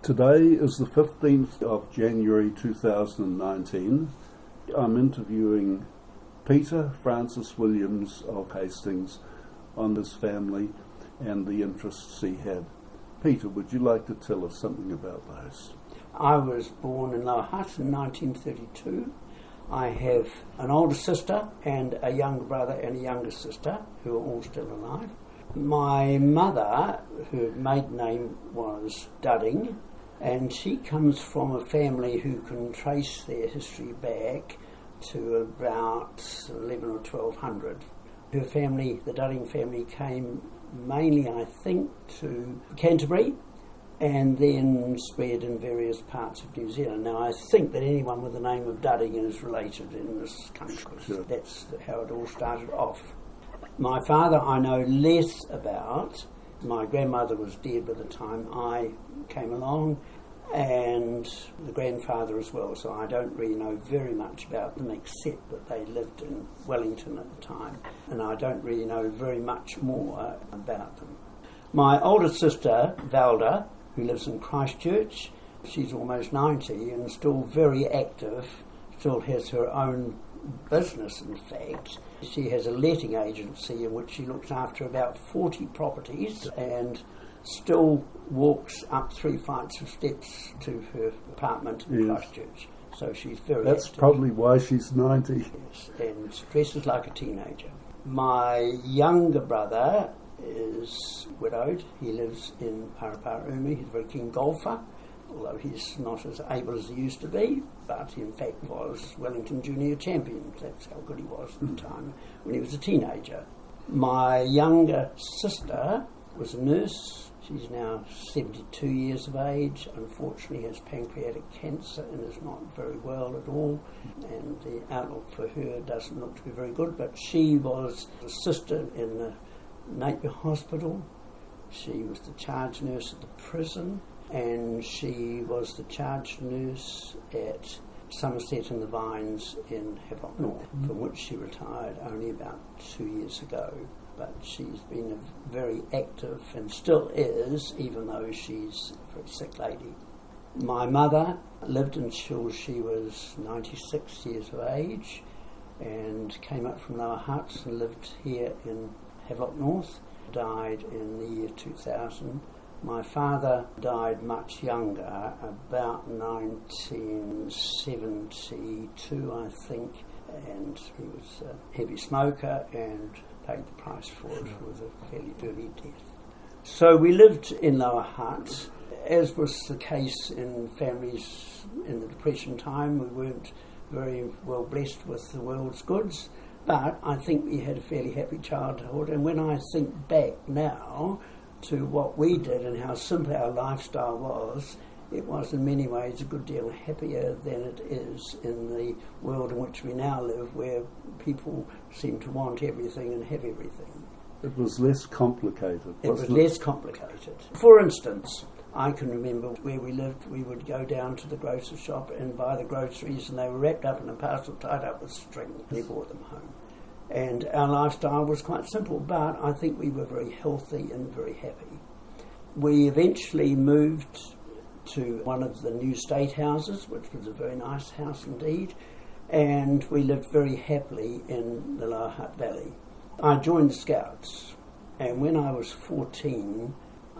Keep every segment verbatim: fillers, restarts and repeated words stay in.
Today is the fifteenth of January two thousand nineteen. I'm interviewing Peter Francis Williams of Hastings on his family and the interests he had. Peter, would you like to tell us something about those? I was born in Lower Hutt in nineteen thirty-two. I have an older sister and a younger brother and a younger sister who are all still alive. My mother, her maiden name was Dudding, and she comes from a family who can trace their history back to about eleven or twelve hundred. Her family, the Dudding family, came mainly, I think, to Canterbury and then spread in various parts of New Zealand. Now, I think that anyone with the name of Dudding is related in this country. Sure. That's how it all started off. My father I know less about. My grandmother was dead by the time I came along, and the grandfather as well, so I don't really know very much about them except that they lived in Wellington at the time, and I don't really know very much more about them. My older sister, Valda, who lives in Christchurch, she's almost ninety and still very active, still has her own business in fact. She has a letting agency in which she looks after about forty properties and still walks up three flights of steps to her apartment in yes. Christchurch. So she's very That's active. probably why she's ninety. Yes, and dresses like a teenager. My younger brother is widowed. He lives in Paraparaumu. He's a very keen golfer, although he's not as able as he used to be, but he in fact was Wellington Junior Champion. That's how good he was at the time when he was a teenager. My younger sister was a nurse. She's now seventy-two years of age, unfortunately has pancreatic cancer and is not very well at all, and the outlook for her doesn't look to be very good, but she was assistant in the Napier Hospital. She was the charge nurse at the prison, and she was the charge nurse at Somerset and the Vines in Havelock North, mm-hmm. from which she retired only about two years ago. But she's been a very active and still is, even though she's a very sick lady. My mother lived until she was ninety-six years of age and came up from Lower Hutt and lived here in Havelock North, died in the year two thousand. My father died much younger, about nineteen seventy-two, I think, and he was a heavy smoker and paid the price for it with a fairly early death. So we lived in Lower Hutt, as was the case in families in the Depression time. We weren't very well blessed with the world's goods, but I think we had a fairly happy childhood, and when I think back now to what we did and how simple our lifestyle was, it was in many ways a good deal happier than it is in the world in which we now live, where people seem to want everything and have everything. It was less complicated. It was it? less complicated. For instance, I can remember where we lived, we would go down to the grocer's shop and buy the groceries, and they were wrapped up in a parcel, tied up with string. They brought them home. And our lifestyle was quite simple, but I think we were very healthy and very happy. We eventually moved to one of the new state houses, which was a very nice house indeed, and we lived very happily in the Lower Hutt Valley. I joined the Scouts, and when I was fourteen,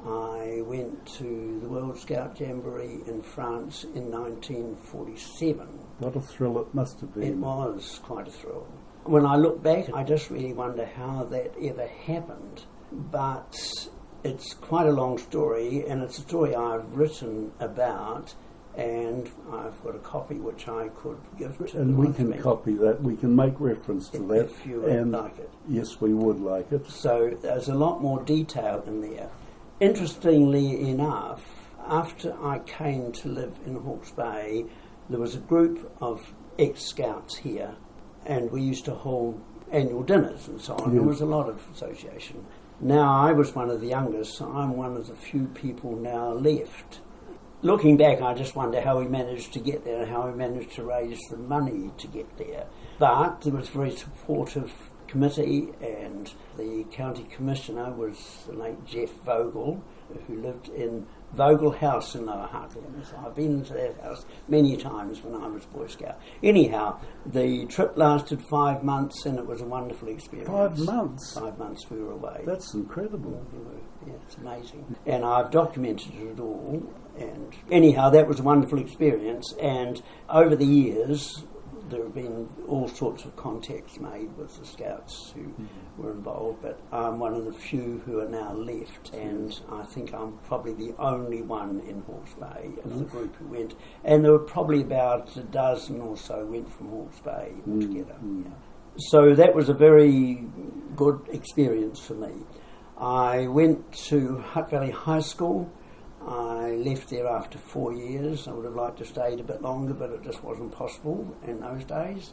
I went to the World Scout Jamboree in France in nineteen forty-seven. What a thrill it must have been. It was quite a thrill. When I look back, I just really wonder how that ever happened, but it's quite a long story, and it's a story I've written about, and I've got a copy which I could give to And we can copy that, we can make reference to if, that. If you would and like it. Yes, we would like it. So there's a lot more detail in there. Interestingly enough, after I came to live in Hawke's Bay, there was a group of ex-Scouts here, and we used to hold annual dinners and so on. Yes. There was a lot of association. Now, I was one of the youngest, so I'm one of the few people now left. Looking back, I just wonder how we managed to get there and how we managed to raise the money to get there. But there was a very supportive committee, and the county commissioner was the late Jeff Vogel, who lived in Vogel House in Lower Hutt. I've been to that house many times when I was Boy Scout. Anyhow, the trip lasted five months and it was a wonderful experience. Five months? Five months we were away. That's incredible. Yeah, it's amazing. And I've documented it all. And anyhow, that was a wonderful experience. And over the years, there have been all sorts of contacts made with the Scouts who mm-hmm. were involved, but I'm one of the few who are now left, and I think I'm probably the only one in Hawke's Bay of mm-hmm. the group who went. And there were probably about a dozen or so went from Hawke's Bay altogether. Mm-hmm. Yeah. So that was a very good experience for me. I went to Hutt Valley High School. I left there after four years. I would have liked to stay a bit longer, but it just wasn't possible in those days.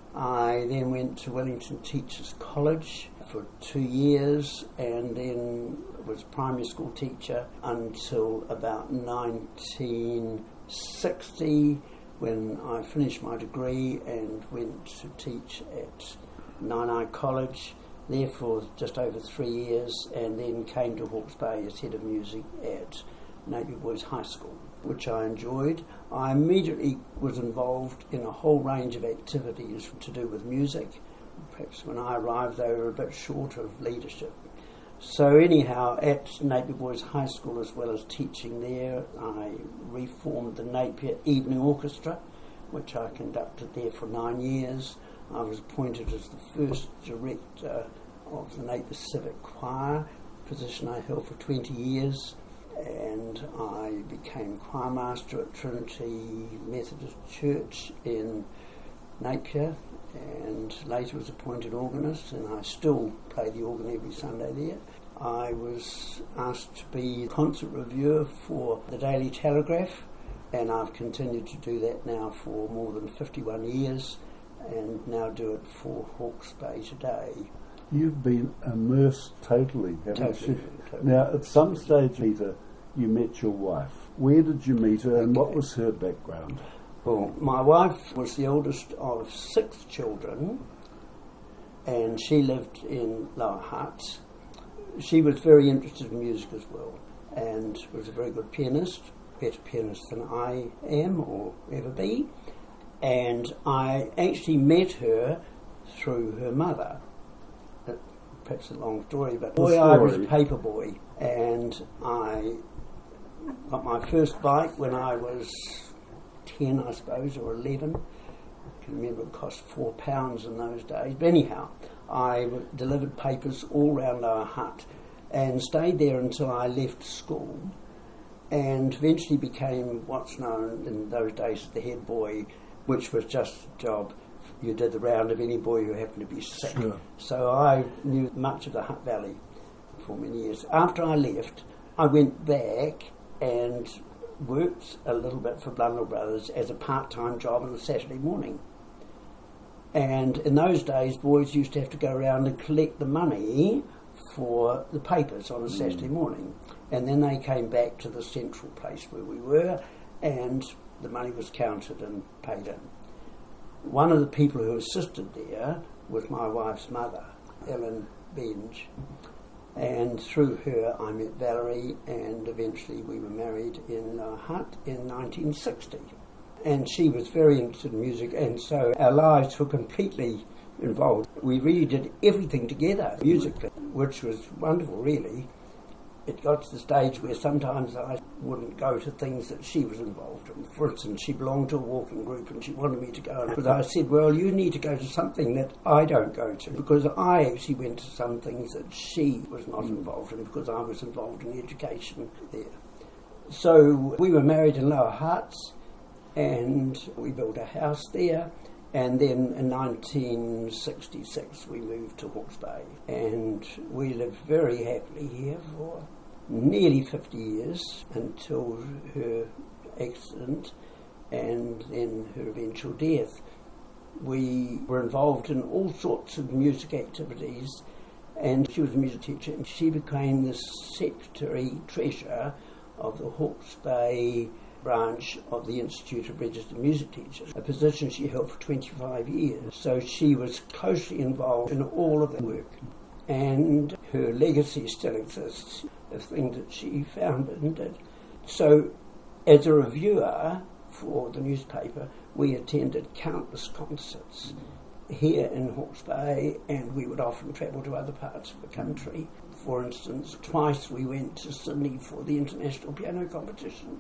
I then went to Wellington Teachers College for two years and then was a primary school teacher until about nineteen sixty, when I finished my degree and went to teach at Nainai College there for just over three years, and then came to Hawke's Bay as head of music at Napier Boys High School, which I enjoyed. I immediately was involved in a whole range of activities to do with music. Perhaps when I arrived they were a bit short of leadership. So anyhow, at Napier Boys High School, as well as teaching there, I reformed the Napier Evening Orchestra, which I conducted there for nine years. I was appointed as the first director of the Napier Civic Choir, position I held for twenty years. And I became choir master at Trinity Methodist Church in Napier, and later was appointed organist, and I still play the organ every Sunday there. I was asked to be concert reviewer for the Daily Telegraph, and I've continued to do that now for more than fifty-one years, and now do it for Hawke's Bay Today. You've been immersed totally, haven't totally, you? Totally. Now, at some stage, Peter, you met your wife. Where did you meet her, and okay. what was her background? Well, my wife was the oldest of six children, and she lived in Lower Hutt. She was very interested in music as well, and was a very good pianist, better pianist than I am or ever be. And I actually met her through her mother. Perhaps a long story, but boy, I was a paper boy, and I got my first bike when I was ten, I suppose, or eleven. I can remember it cost four pounds in those days. But anyhow, I delivered papers all round Lower Hutt and stayed there until I left school, and eventually became what's known in those days as the head boy, which was just a job. You did the round of any boy who happened to be sick. Sure. So I knew much of the Hutt Valley for many years. After I left, I went back and worked a little bit for Blundell Brothers as a part-time job on a Saturday morning. And in those days, boys used to have to go around and collect the money for the papers on a mm. Saturday morning. And then they came back to the central place where we were, and the money was counted and paid in. One of the people who assisted there was my wife's mother, Ellen Benge, and through her I met Valerie, and eventually we were married in Lower Hutt in nineteen sixty. And she was very interested in music, and so our lives were completely involved. We really did everything together musically, which was wonderful, really. It got to the stage where sometimes I wouldn't go to things that she was involved in. For instance, she belonged to a walking group and she wanted me to go. Because I said, well, you need to go to something that I don't go to. Because I actually went to some things that she was not involved in, because I was involved in education there. So we were married in Lower Hutt, and we built a house there. And then in nineteen sixty-six we moved to Hawke's Bay, and we lived very happily here for nearly fifty years until her accident and then her eventual death. We were involved in all sorts of music activities, and she was a music teacher, and she became the secretary treasurer of the Hawke's Bay branch of the Institute of Registered Music Teachers, a position she held for twenty-five years. So she was closely involved in all of the work, and her legacy still exists, a thing that she founded and did. So, as a reviewer for the newspaper, we attended countless concerts here in Hawke's Bay, and we would often travel to other parts of the country. For instance, twice we went to Sydney for the International Piano Competition,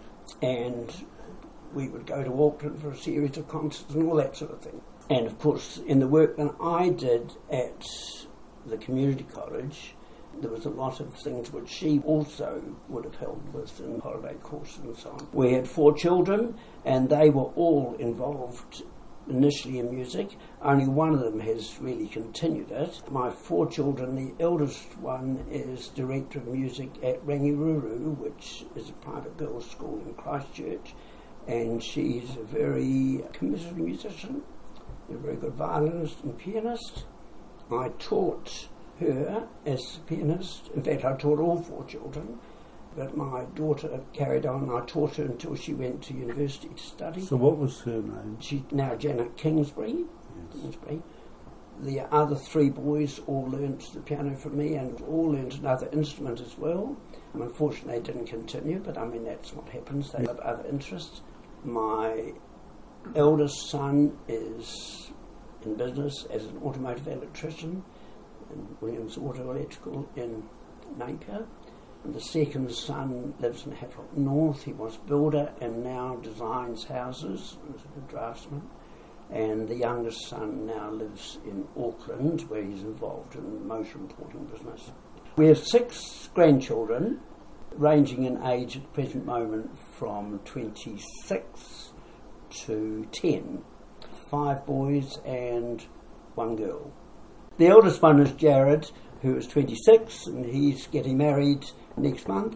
and we would go to Auckland for a series of concerts and all that sort of thing. And of course, in the work that I did at the community college, there was a lot of things which she also would have helped with in holiday course and so on. We had four children, and they were all involved initially in music. Only one of them has really continued it. My four children, the eldest one is director of music at Rangiruru, which is a private girls' school in Christchurch, and she's a very committed musician, a very good violinist and pianist. I taught her as a pianist. In fact, I taught all four children, but my daughter carried on. I taught her until she went to university to study. So what was her name? She's now Janet Kingsbury. Yes. Kingsbury. The other three boys all learnt the piano from me and all learnt another instrument as well. And unfortunately, they didn't continue, but I mean, that's what happens. They have other interests. My eldest son is in business as an automotive electrician in Williams Auto Electrical in Napier. And the second son lives in Havelock North. He was a builder and now designs houses. He's a good draftsman. And the youngest son now lives in Auckland, where he's involved in the motor importing business. We have six grandchildren, ranging in age at the present moment from twenty-six to ten. Five boys and one girl. The eldest one is Jared, who is twenty-six, and he's getting married next month.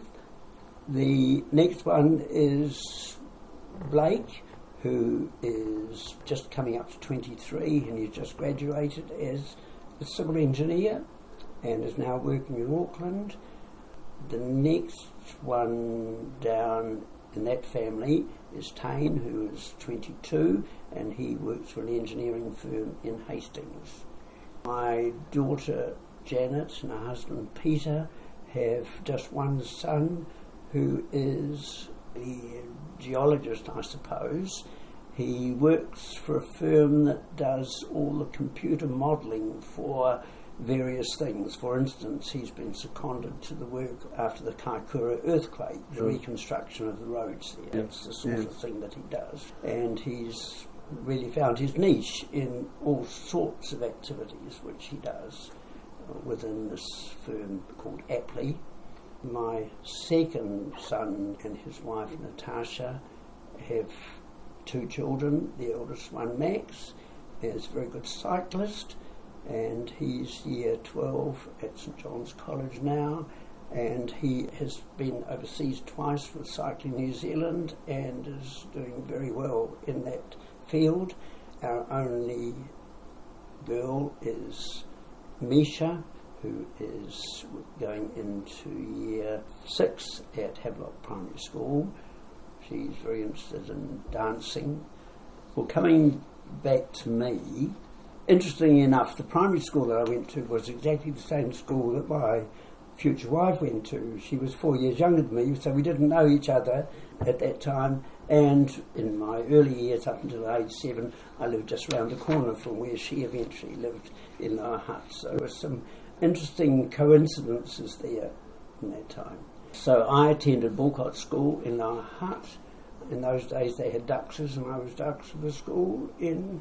The next one is Blake, who is just coming up to twenty-three, and he's just graduated as a civil engineer and is now working in Auckland. The next one down in that family is Tane, who is twenty-two, and he works for an engineering firm in Hastings. My daughter Janet and her husband Peter have just one son who is a geologist, I suppose. He works for a firm that does all the computer modelling for various things. For instance, he's been seconded to the work after the Kaikoura earthquake, the Sure. reconstruction of the roads there. Yes. It's the sort Yes. of thing that he does. And he's really found his niche in all sorts of activities which he does within this firm called Apley. My second son and his wife Natasha have two children. The eldest one, Max, is a very good cyclist, and he's year twelve at St John's College now, and he has been overseas twice with Cycling New Zealand and is doing very well in that field. Our only girl is Misha, who is going into year six at Havelock Primary School. She's very interested in dancing. Well, coming back to me, interestingly enough, the primary school that I went to was exactly the same school that my future wife went to. She was four years younger than me, so we didn't know each other at that time. And in my early years, up until age seven, I lived just round the corner from where she eventually lived in Lower Hutt. So there were some interesting coincidences there in that time. So I attended Walcott School in Lower Hutt. In those days they had Duxes, and I was Dux of the school. In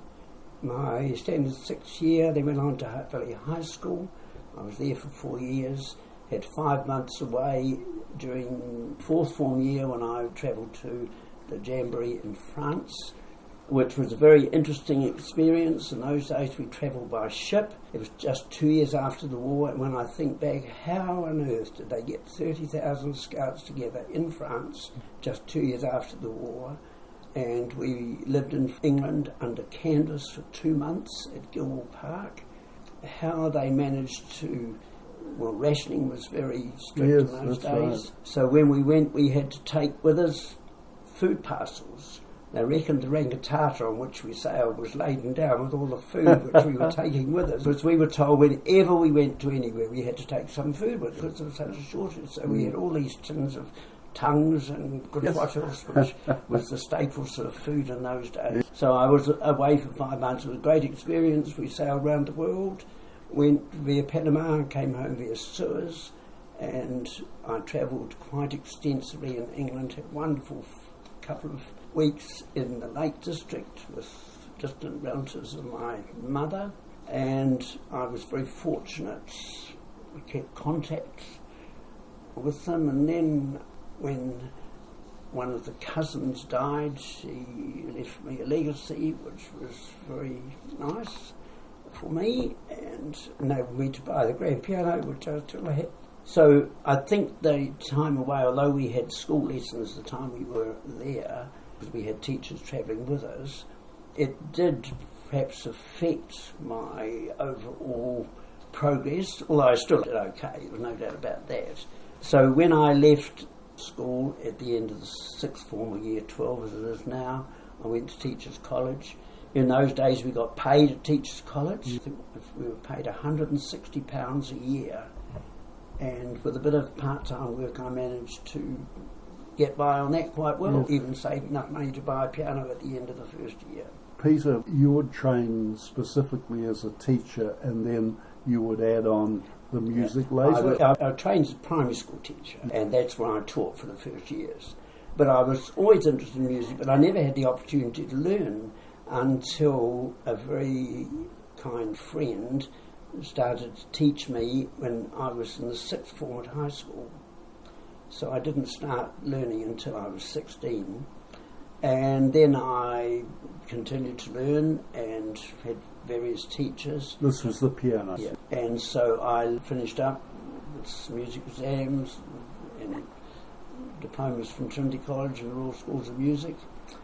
my standard sixth year, they went on to Hutt Valley High School. I was there for four years, had five months away during fourth form year when I travelled to the Jamboree in France, which was a very interesting experience. In those days we travelled by ship. It was just two years after the war, and when I think back, how on earth did they get thirty thousand scouts together in France just two years after the war? And we lived in England under Candace for two months at Gilwell Park. How they managed to, well, rationing was very strict Yes, in those that's days. right. So when we went, we had to take with us food parcels. They reckoned the Rangitata on which we sailed was laden down with all the food which we were taking with us. Because we were told whenever we went to anywhere, we had to take some food with us because there was such a shortage. So we had all these tins of tongues and good Yes. bottles, which was the staple sort of food in those days. So I was away for five months. It was a great experience. We sailed around the world, went via Panama and came home via Suez, and I travelled quite extensively in England, had a wonderful couple of weeks in the Lake District with distant relatives of my mother, and I was very fortunate. We kept contact with them, and then when one of the cousins died, she left me a legacy which was very nice for me, and enabled me to buy the grand piano, which I still have. So I think the time away, although we had school lessons the time we were there, because we had teachers travelling with us, it did perhaps affect my overall progress, although I still did okay, there was no doubt about that. So when I left school at the end of the sixth form, or year twelve as it is now, I went to Teachers College. In those days we got paid at Teachers College. I think we were paid one hundred and sixty pounds a year, and with a bit of part-time work I managed to get by on that quite well, yeah. Even saved enough money to buy a piano at the end of the first year. Peter, you would train specifically as a teacher, and then you would add on the music yeah. later? I, I, I trained as a primary school teacher, and that's where I taught for the first years. But I was always interested in music, but I never had the opportunity to learn until a very kind friend started to teach me when I was in the sixth form at high school. So I didn't start learning until I was sixteen. And then I continued to learn and had various teachers. This was the piano. Yeah. And so I finished up with music exams and diplomas from Trinity College and the Royal Schools of Music.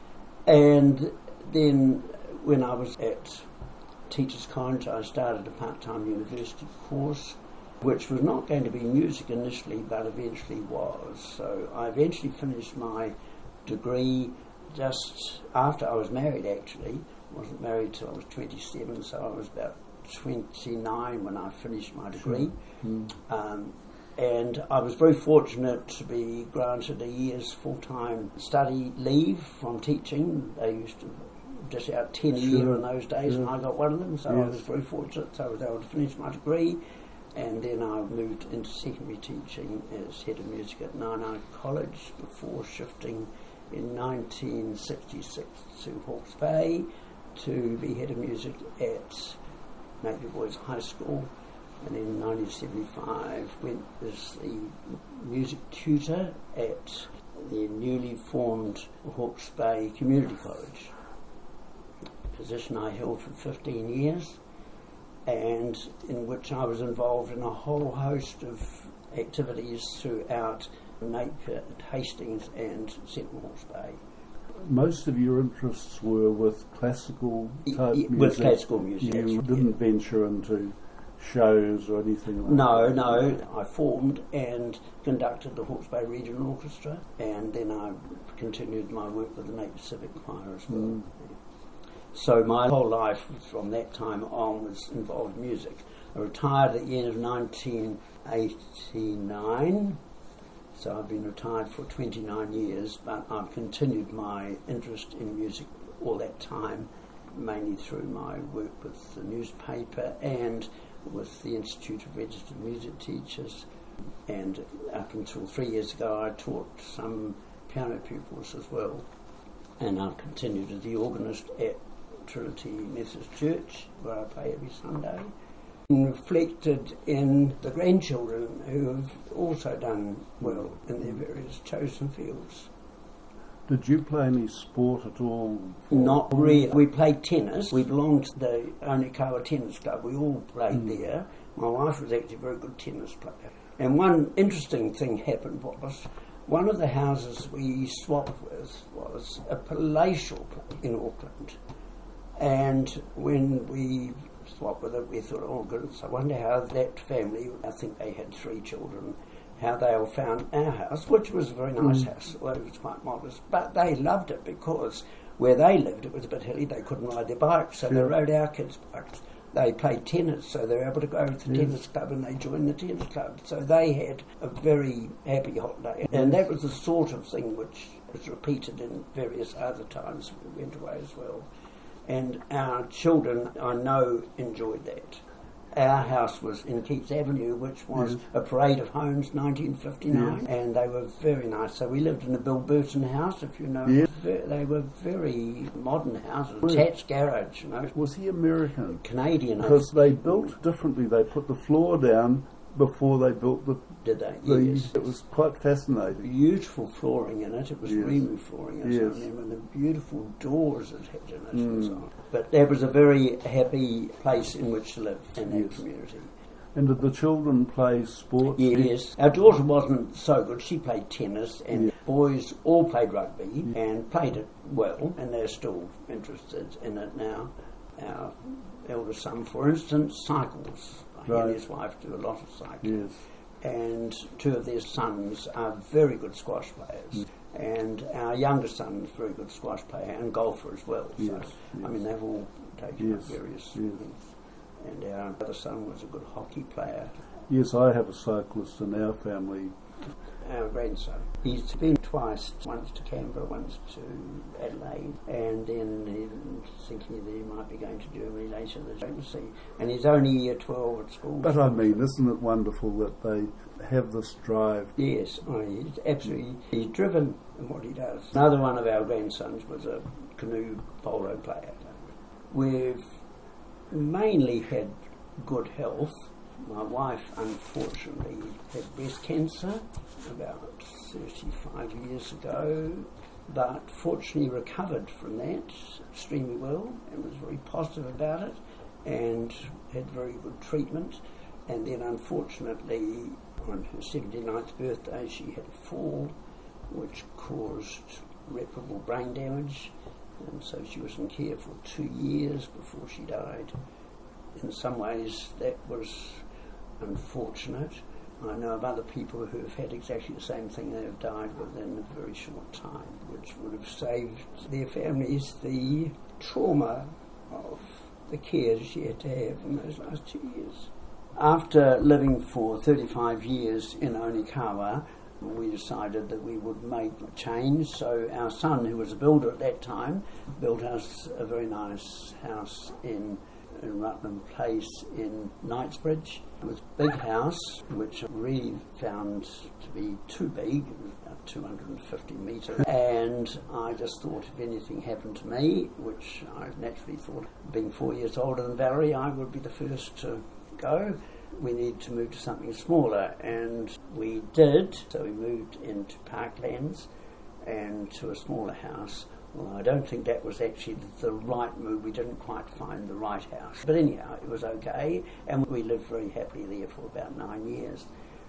And then when I was at Teachers College, I started a part-time university course, which was not going to be music initially, but eventually was. So I eventually finished my degree just after I was married, actually. I wasn't married till I was twenty-seven, so I was about twenty-nine when I finished my degree. Sure. Mm. Um, and I was very fortunate to be granted a year's full-time study leave from teaching. They used to dish out ten a year Sure. in those days, Sure. and I got one of them, so Yes. I was very fortunate. So I was able to finish my degree, and then I moved into secondary teaching as head of music at Nine College before shifting in nineteen sixty-six to Hawke's Bay to be head of music at Napier Boys High School, and in nineteen seventy-five went as the music tutor at the newly formed Hawke's Bay Community College, a position I held for fifteen years, and in which I was involved in a whole host of activities throughout Napier, Hastings and Central Hawke's Bay. Most of your interests were with classical type Y- y- music. with classical music. You That's- didn't yeah. venture into shows or anything like No, that? no. I formed and conducted the Hawke's Bay Regional Orchestra, and then I continued my work with the Napier Civic Choir as well. Mm. So my whole life from that time on was involved in music. I retired at the end of nineteen eighty-nine, so I've been retired for twenty-nine years, but I've continued my interest in music all that time, mainly through my work with the newspaper and with the Institute of Registered Music Teachers. And up until three years ago I taught some piano pupils as well. And I've continued as the organist at Trinity Methodist Church, where I play every Sunday. And reflected in the grandchildren who have also done well in their various chosen fields. Did you play any sport at all? Not really. We played tennis. We belonged to the Onikawa Tennis Club. We all played Mm. there. My wife was actually a very good tennis player. And one interesting thing happened was, one of the houses we swapped with was a palatial place in Auckland. And when we swapped with it, we thought, oh goodness, I wonder how that family, I think they had three children, how they all found our house, which was a very nice Mm. house, although it was quite modest. But they loved it because where they lived, it was a bit hilly, they couldn't ride their bikes, so they Sure. rode our kids' bikes they played tennis, so they were able to go to the yes. tennis club, and they joined the tennis club. So they had a very happy holiday. And that was the sort of thing which was repeated in various other times we went away as well. And our children, I know, enjoyed that. Our house was in Keats Avenue, which was yes. a parade of homes, nineteen fifty-nine, yes. and they were very nice. So we lived in a Bill Burton house, if you know. Yes. They were very modern houses, attached garage, you know. Was he American? Canadian. Because they built differently. They put the floor down before they built the... Did they? The, yes. It was quite fascinating. Beautiful flooring in it. It was yes. Remu flooring, as yes. I remember, and the beautiful doors it had in it mm. and so on. But that was a very happy place in which to live in that yes. community. And did the children play sports? Yes. Our daughter wasn't so good. She played tennis, and yeah. boys all played rugby yeah. and played it well, and they're still interested in it now. Our eldest son, for instance, cycles. He right. and his wife do a lot of cycling. Yes. And two of their sons are very good squash players. Mm. And our youngest son is a very good squash player and golfer as well. Yes. So, yes. I mean, they've all taken yes. up various yes. things. And our other son was a good hockey player. Yes, I have a cyclist in our family. Our grandson. He's been twice, once to Canberra, once to Adelaide, and then he's thinking that he might be going to Germany later this year. We'll see. And he's only year twelve at school. But I mean, isn't it wonderful that they have this drive? Yes, oh, he's absolutely, he's driven in what he does. Another one of our grandsons was a canoe polo player. We've mainly had good health. My wife, unfortunately, had breast cancer about thirty-five years ago, but fortunately recovered from that extremely well and was very positive about it and had very good treatment. And then, unfortunately, on her seventy-ninth birthday, she had a fall which caused irreparable brain damage, and so she was in care for two years before she died. In some ways, that was unfortunate. I know of other people who have had exactly the same thing. They have died within a very short time, which would have saved their families the trauma of the care she had to have in those last two years. After living for thirty-five years in Onikawa, we decided that we would make a change. So our son, who was a builder at that time, built us a very nice house in in Rutland Place in Knightsbridge. It was a big house, which I really found to be too big. It was about two hundred fifty metres. And I just thought if anything happened to me, which I naturally thought, being four years older than Valerie, I would be the first to go. We need to move to something smaller, and we did. So we moved into Parklands and to a smaller house. Well, I don't think that was actually the right move. We didn't quite find the right house. But anyhow, it was okay, and we lived very happily there for about nine years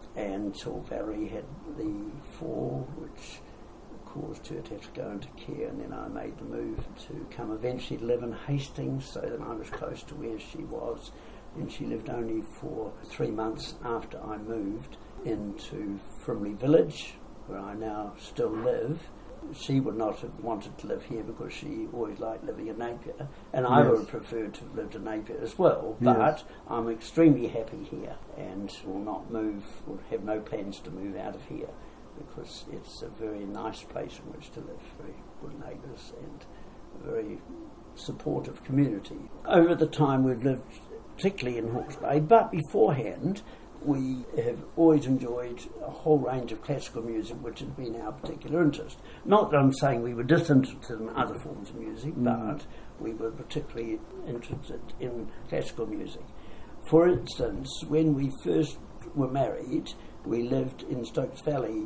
until Valerie had the fall, which caused her to have to go into care, and then I made the move to come eventually to live in Hastings so that I was close to where she was, and she lived only for three months after I moved into Frimley Village, where I now still live. She would not have wanted to live here because she always liked living in Napier, and I yes. would have preferred to have lived in Napier as well, but yes. I'm extremely happy here and will not move, will have no plans to move out of here, because it's a very nice place in which to live, very good neighbours and a very supportive community. Over the time we've lived particularly in Hawke's Bay, but beforehand we have always enjoyed a whole range of classical music, which has been our particular interest. Not that I'm saying we were disinterested in other forms of music, mm. but we were particularly interested in classical music. For instance, when we first were married, we lived in Stokes Valley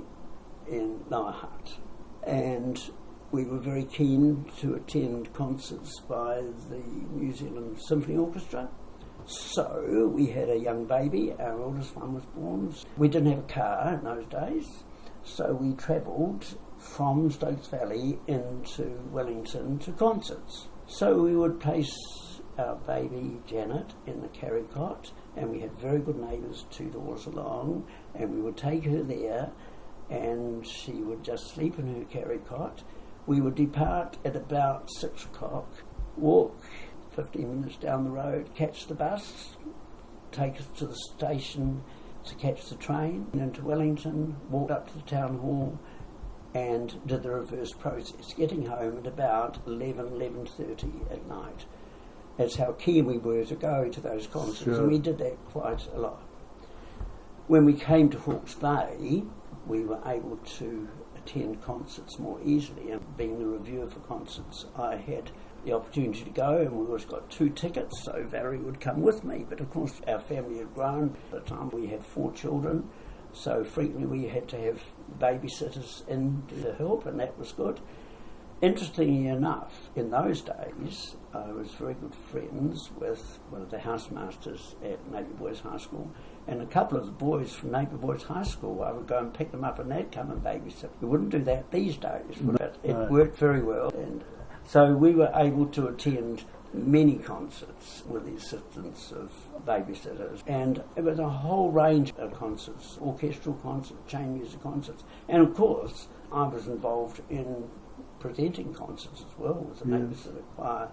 in Lower Hutt, and we were very keen to attend concerts by the New Zealand Symphony Orchestra. So we had a young baby, our oldest one was born. We didn't have a car in those days, so we travelled from Stokes Valley into Wellington to concerts. So we would place our baby Janet in the carry cot, and we had very good neighbours two doors along, and we would take her there, and she would just sleep in her carry cot. We would depart at about six o'clock, walk fifteen minutes down the road, catch the bus, take us to the station to catch the train into Wellington, walked up to the town hall and did the reverse process, getting home at about eleven, eleven thirty at night. That's how keen we were to go to those concerts, sure. and we did that quite a lot. When we came to Hawke's Bay, we were able to attend concerts more easily, and being the reviewer for concerts, I had the opportunity to go, and we always got two tickets, so Valerie would come with me. But of course our family had grown. At the time we had four children, so frequently we had to have babysitters in to help, and that was good. Interestingly enough, in those days I was very good friends with one of the housemasters at Napier Boys High School, and a couple of the boys from Napier Boys High School, I would go and pick them up and they'd come and babysit. We wouldn't do that these days, but it no. worked very well. And so we were able to attend many concerts with the assistance of babysitters, and it was a whole range of concerts, orchestral concerts, chamber music concerts, and of course I was involved in presenting concerts as well with the yeah. Napier Civic Choir.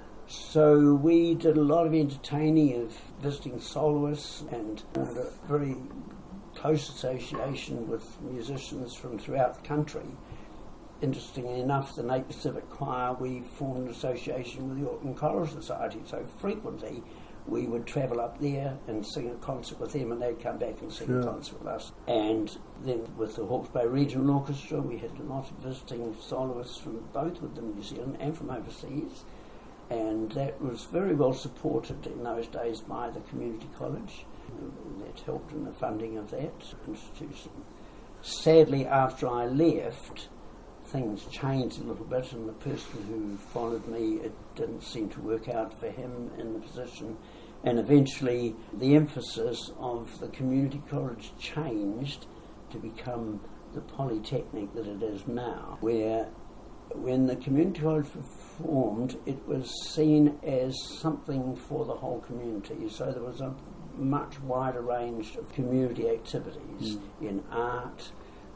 So we did a lot of entertaining of visiting soloists, and had a very close association with musicians from throughout the country. Interestingly enough, the Napier Civic Choir, we formed an association with the Auckland Choral Society, so frequently we would travel up there and sing a concert with them, and they'd come back and sing sure. a concert with us. And then with the Hawke's Bay Regional Orchestra, we had a lot of visiting soloists from both within New Zealand and from overseas, and that was very well supported in those days by the community college. That helped in the funding of that institution. Sadly, after I left, things changed a little bit, and the person who followed me, it didn't seem to work out for him in the position, and eventually the emphasis of the community college changed to become the polytechnic that it is now, where when the community college was formed, it was seen as something for the whole community, so there was a much wider range of community activities mm. in art,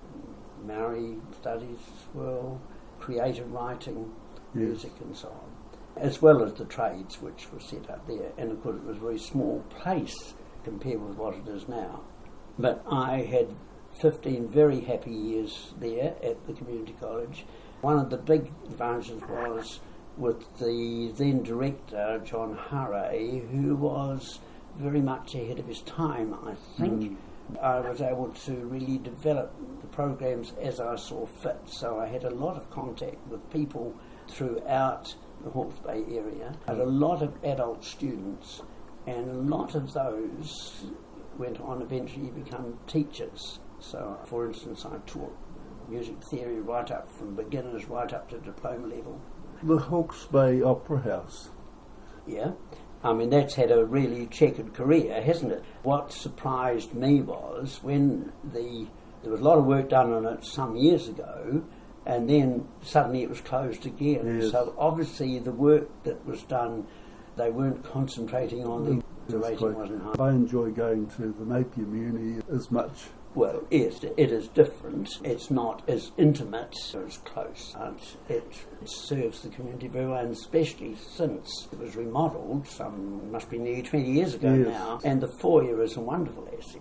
Maori studies as well, creative writing, yes. music and so on, as well as the trades which were set up there. And of course it was a very small place compared with what it is now. But I had fifteen very happy years there at the community college. One of the big advantages was with the then director, John Harray, who was very much ahead of his time, I think. Mm. I was able to really develop the programs as I saw fit, so I had a lot of contact with people throughout the Hawke's Bay area. I had a lot of adult students, and a lot of those went on eventually to become teachers. So, for instance, I taught music theory right up from beginners right up to diploma level. The Hawke's Bay Opera House. Yeah. I mean, that's had a really checkered career, hasn't it? What surprised me was when the there was a lot of work done on it some years ago, and then suddenly it was closed again. Yes. So obviously the work that was done, they weren't concentrating on the, the rating quite, wasn't high. I enjoy going to the Napier Muni as much. Well, yes, it is different. It's not as intimate or as close. And it serves the community very well, and especially since it was remodelled, some must be nearly twenty years ago yes. now, and the foyer is a wonderful asset.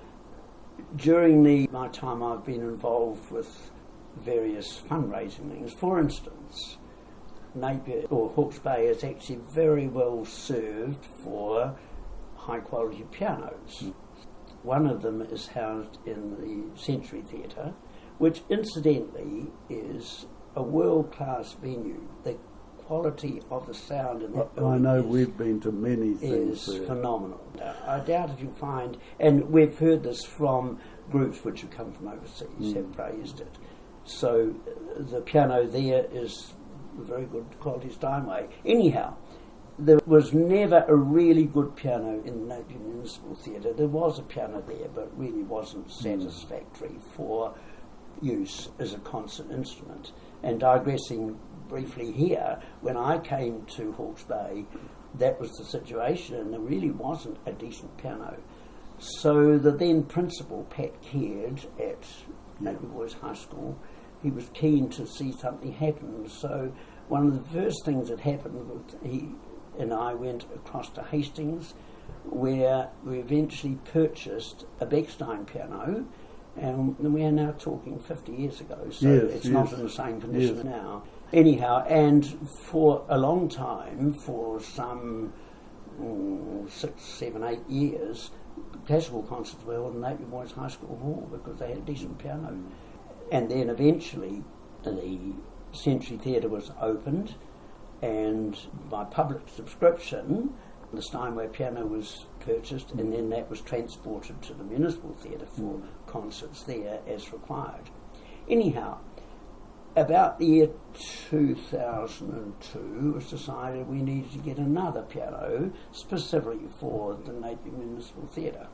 During the, my time I've been involved with various fundraising things. For instance, Napier or Hawke's Bay is actually very well served for high quality pianos. Mm. One of them is housed in the Century Theatre, which incidentally is a world-class venue. The quality of the sound in that building I know is, we've been to many things is there. phenomenal. I doubt if you find, and we've heard this from groups which have come from overseas, mm. have praised it. So uh, the piano there is a very good quality Steinway. Anyhow, there was never a really good piano in the Napier Municipal Theatre. There was a piano there, but it really wasn't satisfactory mm. for use as a concert instrument. And digressing briefly here, when I came to Hawke's Bay, that was the situation, and there really wasn't a decent piano. So the then principal, Pat Caird, at Napier Boys High School, he was keen to see something happen. So one of the first things that happened was he and I went across to Hastings, where we eventually purchased a Bechstein piano, and we are now talking fifty years ago, so yes, it's yes. not in the same condition yes. now. Anyhow, and for a long time, for some mm, six, seven, eight years, classical concerts were held in Napier Boys High School Hall because they had a decent piano. And then eventually the Century Theatre was opened, and by public subscription the Steinway piano was purchased, and then that was transported to the Municipal Theatre for mm. concerts there as required. Anyhow, about the year two thousand two, it was decided we needed to get another piano specifically for the Napier Municipal Theatre.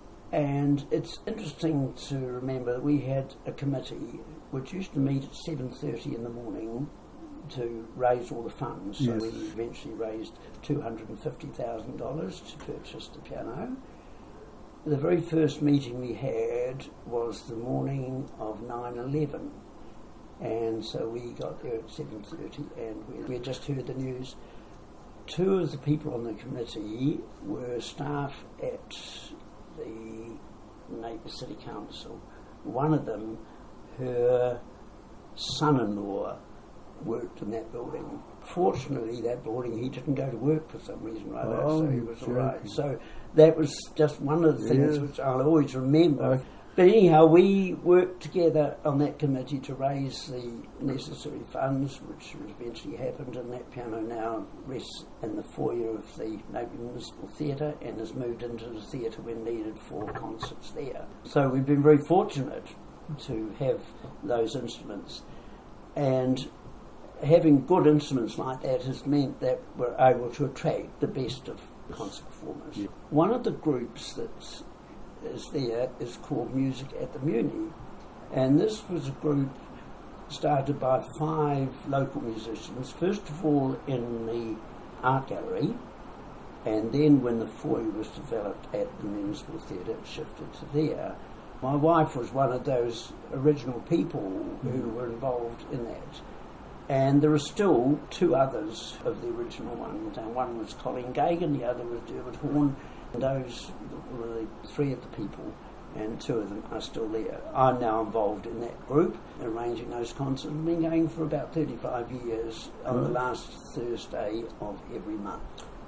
And it's interesting to remember that we had a committee which used to meet at seven thirty in the morning to raise all the funds. So yes. we eventually raised two hundred fifty thousand dollars to purchase the piano. The very first meeting we had was the morning of nine eleven. And so we got there at seven thirty, and we, we had just heard the news. Two of the people on the committee were staff at the Napier City Council. One of them, her son-in-law, worked in that building. Fortunately, that building, he didn't go to work for some reason or other, oh, so he was all right. joking. So that was just one of the things yes. which I'll always remember. Okay. But anyhow, we worked together on that committee to raise the necessary funds, which eventually happened, and that piano now rests in the foyer of the Napier Municipal Theatre and has moved into the theatre when needed for concerts there. So we've been very fortunate to have those instruments, and having good instruments like that has meant that we're able to attract the best of concert performers. Yeah. One of the groups that's is there is called Music at the Muni, and this was a group started by five local musicians, first of all in the art gallery, and then when the foyer was developed at the Municipal Theatre, it shifted to there. My wife was one of those original people who were involved in that, and there are still two others of the original ones, and one was Colin Gagan, the other was Dermot Horn. And those were the three of the people, and two of them are still there. I'm now involved in that group, arranging those concerts. We've been going for about thirty-five years on mm. the last Thursday of every month.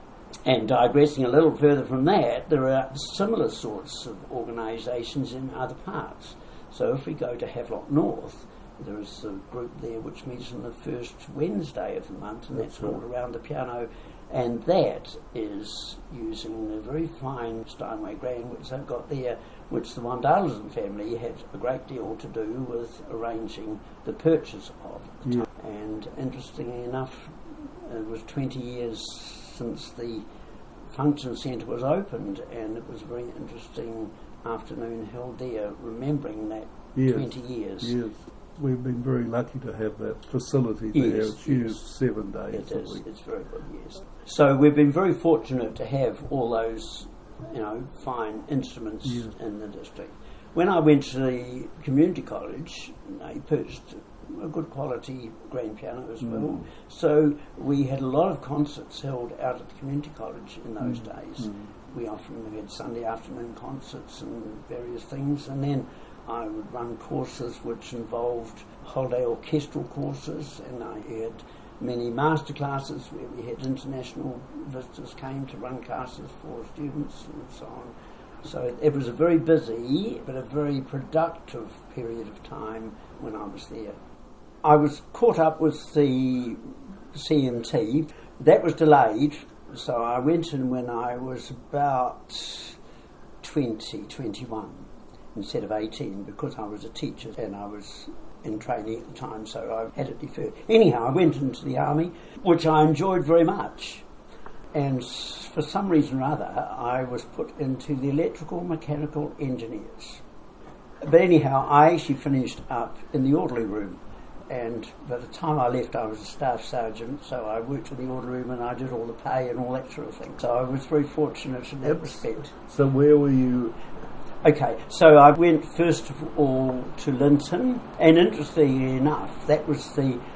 And digressing a little further from that, there are similar sorts of organisations in other parts. So if we go to Havelock North, there is a group there which meets on the first Wednesday of the month, and that's, that's called right. Around the Piano. And that is using the very fine Steinway grand which they've got there, which the Wandalesen family had a great deal to do with arranging the purchase of. Yeah. And interestingly enough, it was twenty years since the function centre was opened, and it was a very interesting afternoon held there, remembering that yes. twenty years. Yes. We've been very lucky to have that facility there. Yes, it's used yes. seven days It a is. week. It's very good, yes. So we've been very fortunate to have all those, you know, fine instruments yes. in the district. When I went to the community college, I purchased a good quality grand piano as well. Mm. So we had a lot of concerts held out at the community college in those Mm. days. Mm. We often had Sunday afternoon concerts and various things, and then I would run courses which involved holiday orchestral courses, and I had many master classes where we had international visitors came to run classes for students and so on. So it was a very busy but a very productive period of time when I was there. I was caught up with the C M T. That was delayed, so I went in when I was about twenty, twenty-one. Instead of eighteen, because I was a teacher and I was in training at the time, so I had it deferred. Anyhow, I went into the army, which I enjoyed very much, and for some reason or other I was put into the electrical mechanical engineers. But anyhow, I actually finished up in the orderly room, and by the time I left I was a staff sergeant, so I worked in the orderly room and I did all the pay and all that sort of thing. So I was very fortunate in that Yep. respect. So where were you? Okay, so I went first of all to Linton, and interestingly enough, that was the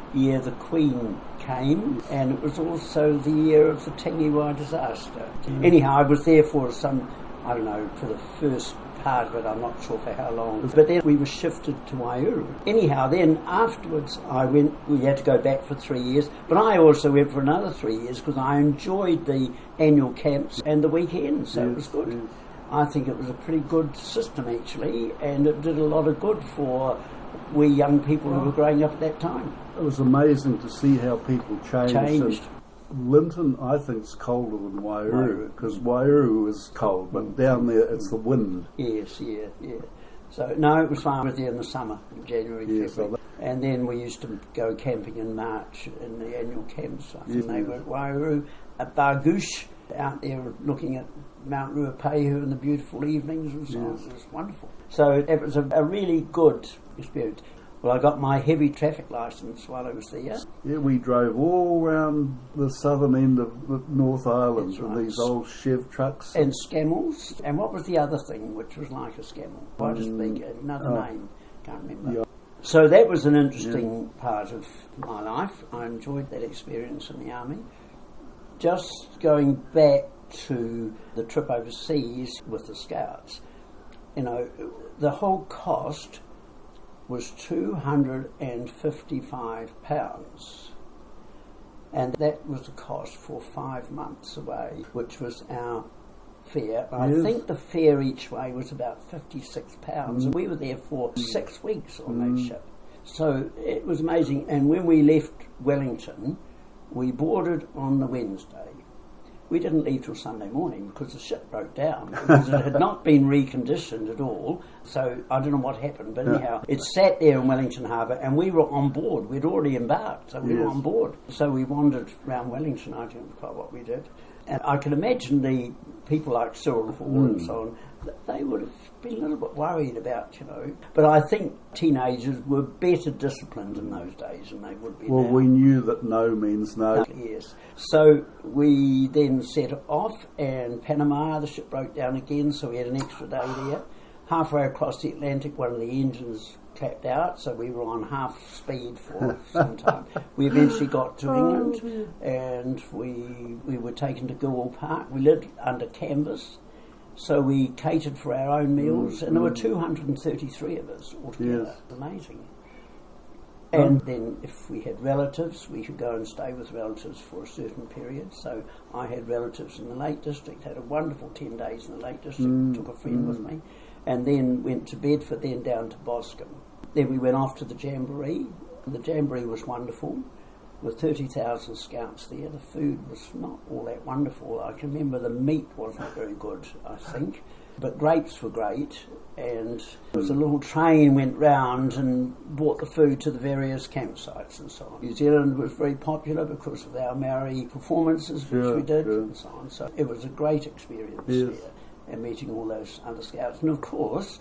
year the Queen came, and it was also the year of the Tangiwai disaster. Mm. Anyhow, I was there for some, I don't know, for the first part of it, I'm not sure for how long. But then we were shifted to Waiouru. Anyhow, then afterwards I went, we had to go back for three years, but I also went for another three years because I enjoyed the annual camps and the weekends, so yes, it was good. Yes. I think it was a pretty good system actually, and it did a lot of good for we young people who were growing up at that time. It was amazing to see how people changed. Changed. Linton, I think, is colder than Waiouru, because Waiouru is cold, but down there it's the wind. Yes, yeah, yeah. So, no, it was fine with you in the summer, in January, yes, February. And then we used to go camping in March in the annual campsites. Yes, and they yes. were at Waiouru, at Bargoosh, out there looking at Mount Ruapehu in the beautiful evenings and so yes. on. It was wonderful. So it was a, a really good experience. Well, I got my heavy traffic licence while I was there. Yeah, we drove all around the southern end of the North Island with right. these old Chev trucks. And Scammels. And what was the other thing which was like a Scammel? Quite mm, a big, another uh, name, can't remember. Yeah. So that was an interesting yeah. part of my life. I enjoyed that experience in the army. Just going back to the trip overseas with the Scouts, you know, the whole cost was two hundred fifty-five pounds, and that was the cost for five months away, which was our fare. I yes. think the fare each way was about fifty-six pounds, mm. and we were there for mm. six weeks on mm. that ship. So it was amazing. And when we left Wellington, we boarded on the Wednesday. We didn't leave till Sunday morning because the ship broke down because it had not been reconditioned at all. So I don't know what happened, but anyhow, it sat there in Wellington Harbour and we were on board. We'd already embarked, so we yes. were on board. So we wandered around Wellington. I don't know quite what we did. And I can imagine the people like Cyril Hall mm. and so on, they would have been a little bit worried about, you know. But I think teenagers were better disciplined in those days than they would be well, now. Well, we knew that no means no. Yes. So we then set off, and Panama, the ship broke down again, so we had an extra day there. Halfway across the Atlantic, one of the engines clapped out, so we were on half speed for some time. We eventually got to England, and we we were taken to Goole Park. We lived under canvas, so we catered for our own meals, mm, and there were two hundred thirty-three of us altogether. Yes. Amazing. And then if we had relatives, we could go and stay with relatives for a certain period. So I had relatives in the Lake District, had a wonderful ten days in the Lake District, mm, took a friend mm. with me, and then went to Bedford, then down to Boscombe. Then we went off to the Jamboree. The Jamboree was wonderful, with thirty thousand scouts there. The food was not all that wonderful. I can remember the meat wasn't very good, I think, but grapes were great. And there was a little train went round and brought the food to the various campsites and so on. New Zealand was very popular because of our Maori performances, which sure, we did, sure. and so on. So it was a great experience yes. there, and meeting all those other scouts. And of course,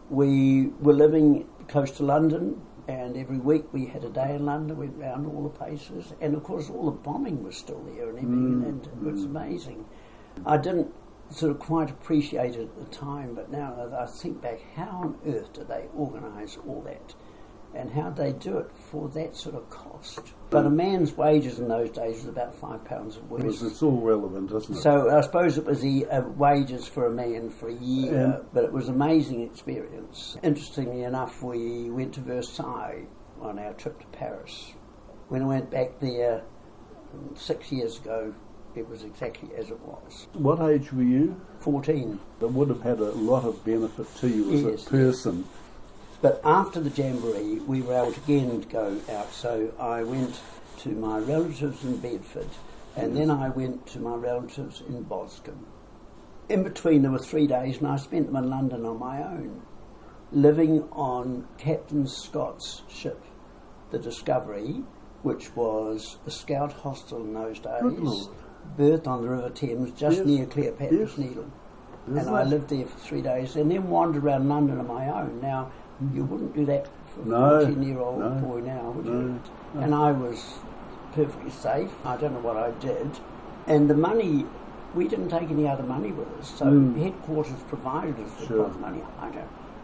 we were living close to London, and every week we had a day in London, went round all the places, and of course all the bombing was still there and everything, mm, and it was mm. amazing. I didn't sort of quite appreciate it at the time, but now that I think back, how on earth did they organise all that? And how did they do it for that sort of cost? But a man's wages in those days was about five pounds a week. It's, it's all relevant, isn't it? So I suppose it was the uh, wages for a man for a year, yeah. but it was an amazing experience. Interestingly enough, we went to Versailles on our trip to Paris. When I went back there um, six years ago, it was exactly as it was. What age were you? fourteen. That would have had a lot of benefit to you as yes, a person. Yes. But after the Jamboree, we were able to again go out. So I went to my relatives in Bedford, and yes. then I went to my relatives in Boscombe. In between, there were three days, and I spent them in London on my own, living on Captain Scott's ship, the Discovery, which was a scout hostel in those days, berthed on the River Thames, just yes. near Cleopatra's yes. Needle. Isn't and I lived there for three days, and then wandered around London on my own. Now, you wouldn't do that for a no, fourteen-year-old no, boy now, would no, you? No. And I was perfectly safe. I don't know what I did. And the money, we didn't take any other money with us, so mm. headquarters provided us with sure. both money. I don't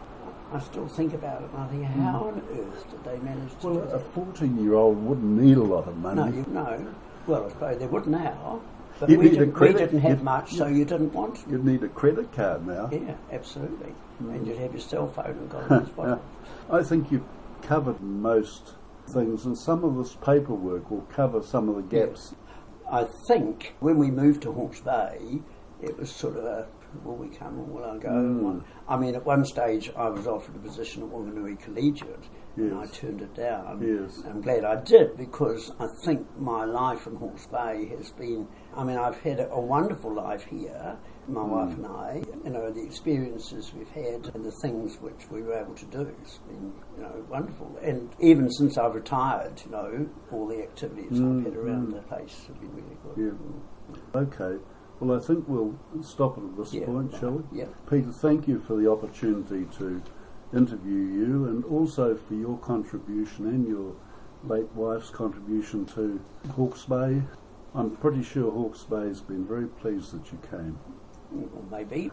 I still think about it and I think, how on earth did they manage to Well, do a that? fourteen-year-old wouldn't need a lot of money. No, you, no. Well, I suppose they would now. But You'd we need a didn't, we credit- didn't have you'd- much, so you didn't want to. You'd need a credit card now. Yeah, absolutely. And you'd have your cell phone and go in this bottle. I think you've covered most things, and some of this paperwork will cover some of the gaps. I think when we moved to Hawke's Bay, it was sort of a, will we come or will I go? Mm. I mean, at one stage I was offered a position at Wanganui Collegiate, and I Yes. turned it down. Yes. I'm glad I did, because I think my life in Hawke's Bay has been, I mean, I've had a, a wonderful life here, my Mm. wife and I. You know, the experiences we've had and the things which we were able to do has been, you know, wonderful. And even since I've retired, you know, all the activities Mm, I've had around mm. the place have been really good. Yeah. Okay. Well, I think we'll stop it at this Yeah, point, right. shall we? Yeah. Peter, thank you for the opportunity to interview you, and also for your contribution and your late wife's contribution to Hawke's Bay. I'm pretty sure Hawke's Bay has been very pleased that you came. Well, maybe.